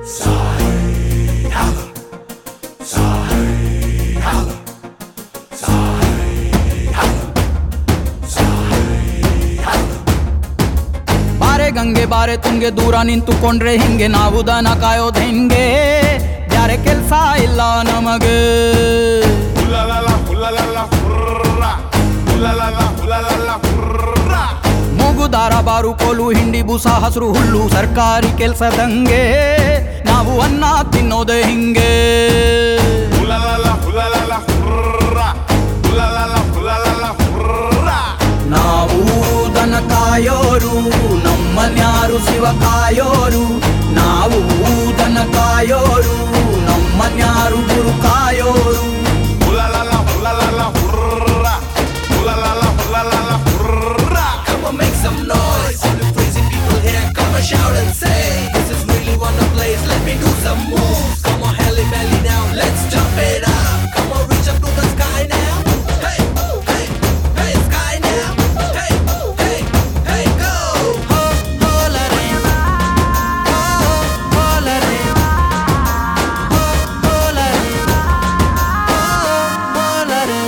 ಬಾರೆ ಗಂಗೆ ಬಾರೆ ತುಂಗೆ ದೂರ ನಿಂತುಕೊಂಡ್ರೆ ಹಿಂಗೆ ನಾವು ದನ ಕಾಯೋದು ಹೆಂಗೆ ಬ್ಯಾರೆ ಕೆಲ್ಸ ಇಲ್ಲ ನಮಗೆ ಮೂಗುದಾರ ಬಾರು ಕೋಲು ಹಿಂಡಿ ಬೂಸ ಹಸಿರು ಹುಲ್ಲು ಸರ್ಕಾರಿ ಕೆಲ್ಸದಂಗೆ ನಾವು ಅನ್ನ ತಿನ್ನೋದೆ ಹಿಂಗೆ ನಾವು ದನ ಕಾಯೋರು ನಮ್ಮನ್ಯಾರು ಶಿವ ಕಾಯೋರು ನಾವು ದನ ಕಾಯೋರು ನಮ್ಮನ್ಯಾರು ಗುರು ಕಾಯೋರು Come on, make some noise. All the crazy people here, come and shout and say, this is really one of place. Let me do some moves. Come on, Halle Belly now, let's jump it up. Come on, reach up to the sky now. Hey, hey, hey, sky now. Hey, hey, hey, go. ho ho la re ho ho la re ho ho la re ho la re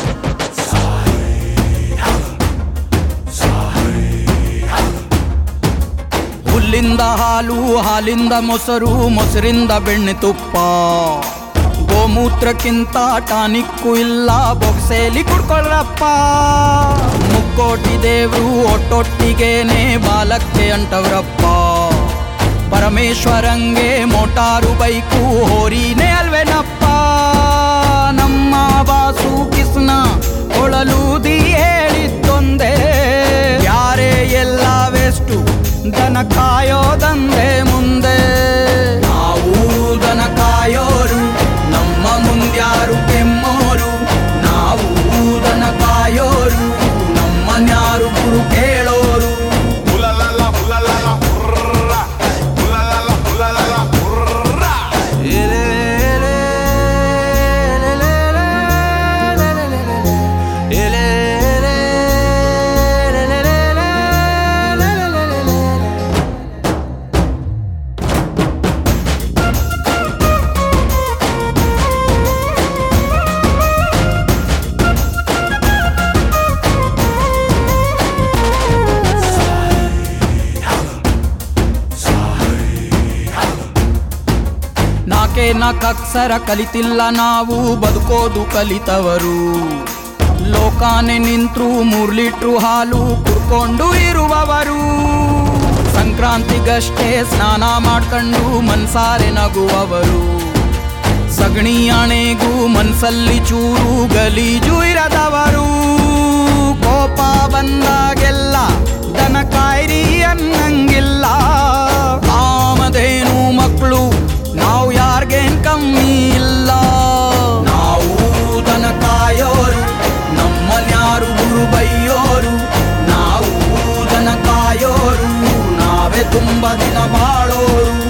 ಹುಲ್ಲಿಂದ ಹಾಲು ಹಾಲಿಂದ ಮೊಸರು ಮೊಸರಿಂದ ಬೆಣ್ಣೆ ತುಪ್ಪ ಗೋಮೂತ್ರಕ್ಕಿಂತ tonic ಇಲ್ಲ ಬೊಕ್ಸೇಲಿ ಕುಡ್ಕೊಳ್ಳಪ್ಪ ಮುಕ್ಕೋಟಿ ದೇವ್ರು ಒಟ್ಟೊಟ್ಟಿಗೇನೆ ಬಾಲಕ್ಕೆ ಅಂಟವ್ರಪ್ಪ ಪರಮೇಶ್ವರಂಗೆ motor bike ಹೋರಿನೇ ಅಲ್ವೇನಪ್ಪ ನಮ್ಮ boss ಕಿಸ್ನ ಕೊಳಲೂದಿ ಹೇಳಿದ್ದೊಂದೇ ಯಾರೇ ಎಲ್ಲ ವೆಸ್ಟು ದನ ಕಾಯೋದಂದೆ ಮುಂದೆ ನಾವು ದನ ಕಾಯೋರು ನಮ್ಮ ಮುಂದ್ಯಾರು ಕೆಮ್ಮೋರು ನಾವು ದನ ಕಾಯೋರು ನಮ್ಮನ್ಯಾರು ಗುರು ಕೇಳೋರು ನಾಲ್ಕಕ್ಷರ ಕಲಿತಿಲ್ಲ ನಾವು ಬದುಕೋದು ಕಲಿತವರು ಲೋಕಾನೆ ನಿಂತ್ರು 3 ಲೀಟ್ರು ಹಾಲು ಕುಡ್ಕೊಂಡು ಇರುವವರು ಸಂಕ್ರಾಂತಿಗಷ್ಟೇ ಸ್ನಾನ ಮಾಡ್ಕೊಂಡು ಮನ್ಸಾರೆ ನಗುವವರು ಸಗಣಿ ಆಣೆಗೂ ಮನ್ಸಲ್ಲಿ ಚೂರು ಗಲೀಜು ಇರದವರು ಕೋಪ ಬಂದಾಗೆಲ್ಲ ದನ ಕಾಯ್ರಿ ಅನ್ನಂಗಿಲ್ಲ ಕಾಮಧೇನು ಮಕ್ಕಳು ನಾವು ಯಾರ್ಗೇನ್ ಕಮ್ಮಿ ಇಲ್ಲ ನಾವು ದನ ಕಾಯೋರು ನಮ್ಮನ್ಯಾರು ಗುರು ಬೈಯೋರು ನಾವು ದನ ಕಾಯೋರು ನಾವೇ ತುಂಬ ದಿನ ಬಾಳೋರು